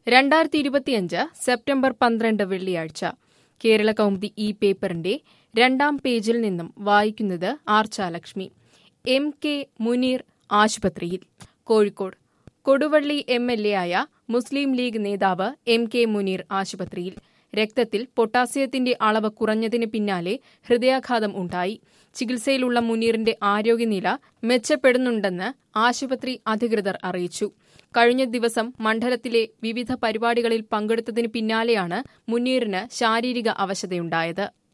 2025 September 12 വെള്ളിയാഴ്ച കേരള കൗമുദി ഈ പേപ്പറിന്റെ 2-ാം പേജിൽ നിന്നും വായിക്കുന്നത് ആർച്ചാലക്ഷ്മി. എം കെ മുനീർ ആശുപത്രിയിൽ. കോഴിക്കോട്. കൊടുവള്ളി എംഎൽഎ ആയ മുസ്ലിം ലീഗ് നേതാവ് എം കെ മുനീർ ആശുപത്രിയിൽ. രക്തത്തിൽ പൊട്ടാസ്യത്തിന്റെ അളവ് കുറഞ്ഞതിന് പിന്നാലെ ഹൃദയാഘാതം ഉണ്ടായി. ചികിത്സയിലുള്ള മുനീറിന്റെ ആരോഗ്യനില മെച്ചപ്പെടുന്നുണ്ടെന്ന് ആശുപത്രി അധികൃതർ അറിയിച്ചു. കഴിഞ്ഞ ദിവസം മണ്ഡലത്തിലെ വിവിധ പരിപാടികളിൽ പങ്കെടുത്തതിന് പിന്നാലെയാണ് മുനീറിന് ശാരീരിക അവശതയുണ്ടായത്.